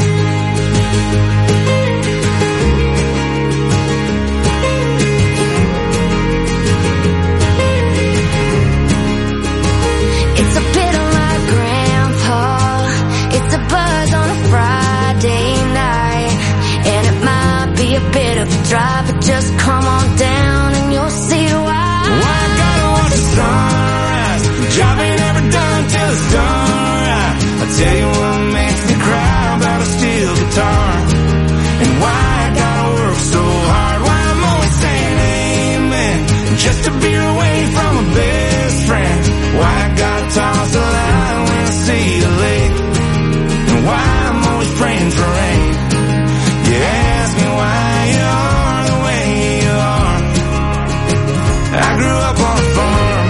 It's a bit of my grandpa. It's a buzz on a Friday night. And it might be a bit of a drive, but just come on down and you'll see why. Why I gotta watch the sunrise. Job ain't ever done till it's done right. I tell you what makes me cry about a steel guitar. And why I gotta work so hard. Why I'm always saying amen just to be away from my best friend. Why I gotta toss the line when I see you late. And why I'm always praying for rain. You ask me why you are the way you are. I grew up on a farm.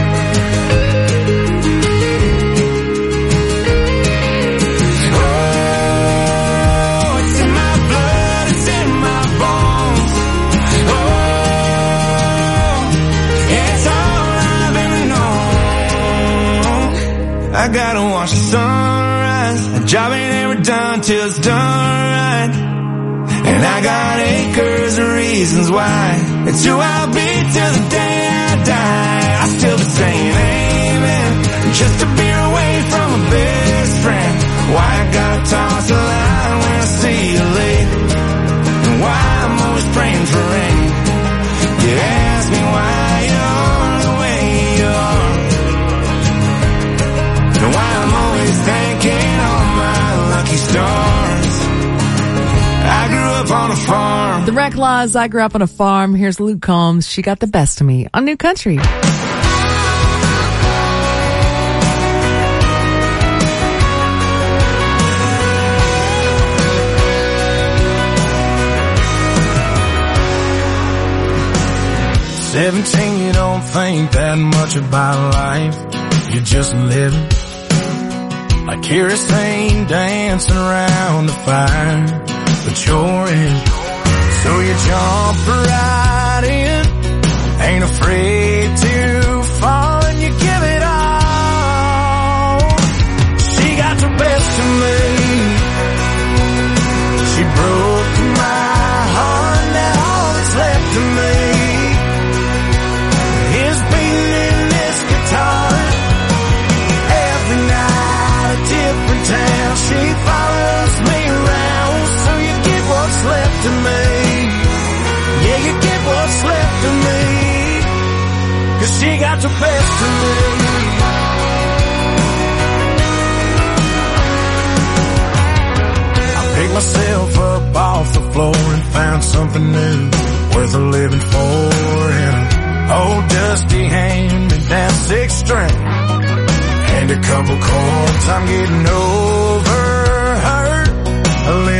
Oh, it's in my blood, it's in my bones. Oh, it's all I've ever known. I gotta watch the sunrise. A job ain't ever done till it's done right. And I got acres of reasons why. It's who I'll be till the day I die. I still be saying amen just to be away from my best friend. Why I gotta toss the line when I see you late. And why I'm always praying for rain. You ask me why you're the way you are. And why I'm always thanking all my lucky stars. I grew up on a farm. The Wreck Laws, I grew up on a farm. Here's Luke Combs. She got the best of me on New Country. Seventeen, you don't think that much about life. You're just living like kerosene dancing around the fire. But you're in, so you jump right in. Ain't afraid to fall and you give it all. She got the best of me. She broke my heart, now all that's left of me is beating in this guitar. Every night a different town. She follows me around, so you get what's left of me. Yeah, you get what's left of me, 'cause she got the best of me. I picked myself up off the floor and found something new worth a living for. And an old dusty hand-me-down six string and a couple chords. I'm getting over her. A